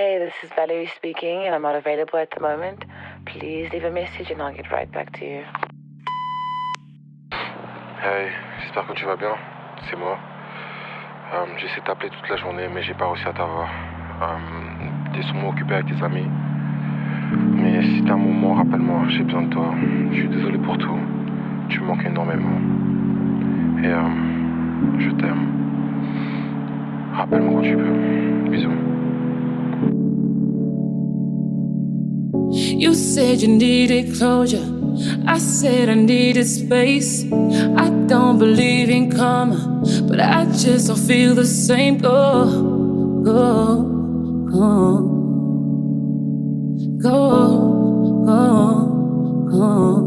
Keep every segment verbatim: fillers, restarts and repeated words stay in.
Hey, this is Valerie speaking, and I'm not available at the moment. Please leave a message and I'll get right back to you. Hey, j'espère que tu vas bien. C'est moi. Euh, j'ai essayé de t'appeler toute la journée, mais j'ai pas réussi à t'avoir. Euh, t'es sûrement occupé avec tes amis. Mais si t'as un moment, rappelle-moi, j'ai besoin de toi. Je suis désolé pour tout. Tu me manques énormément. Et euh, je t'aime. Rappelle-moi quand tu peux. Bisous. You said you needed closure. I said I needed space. I don't believe in karma, but I just don't feel the same. Go, go, go, go, go, go.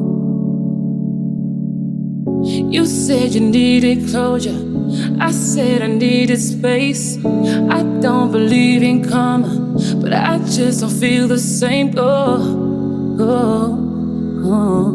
You said you needed closure. I said I needed space. I don't believe in karma, but I just don't feel the same. Go, go, go,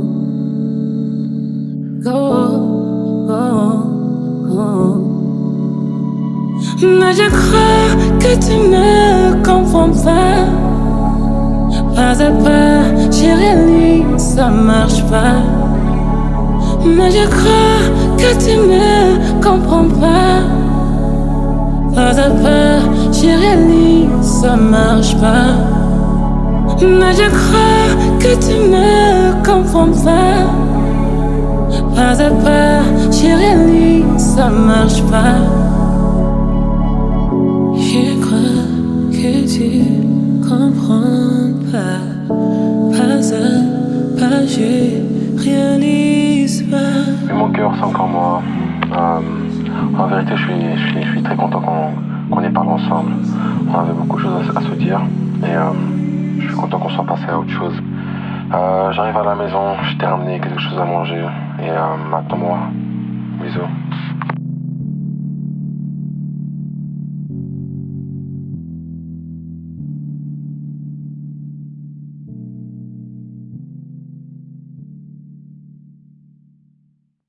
go, go, go. Mais je crois que tu me comprends pas. Pas à pas, j'ai réalisé ça marche pas. Mais je crois que tu me comprends pas. Pas à pas, j'ai réalisé ça marche pas. Mais je crois que tu me comprends pas. Pas à pas, j'ai réalisé ça marche pas. Je crois que tu comprends pas. Pas à pas, je réalise pas. Mais mon cœur, c'est encore moi. Euh, en vérité, je suis, je suis, je suis très content qu'on qu'on ait parlé ensemble. On avait beaucoup de choses à, à se dire. Et euh, je suis content qu'on soit passé à autre chose. Euh, J'arrive à la maison, je t'ai ramené quelque chose à manger. Et euh, attends-moi. Bisous.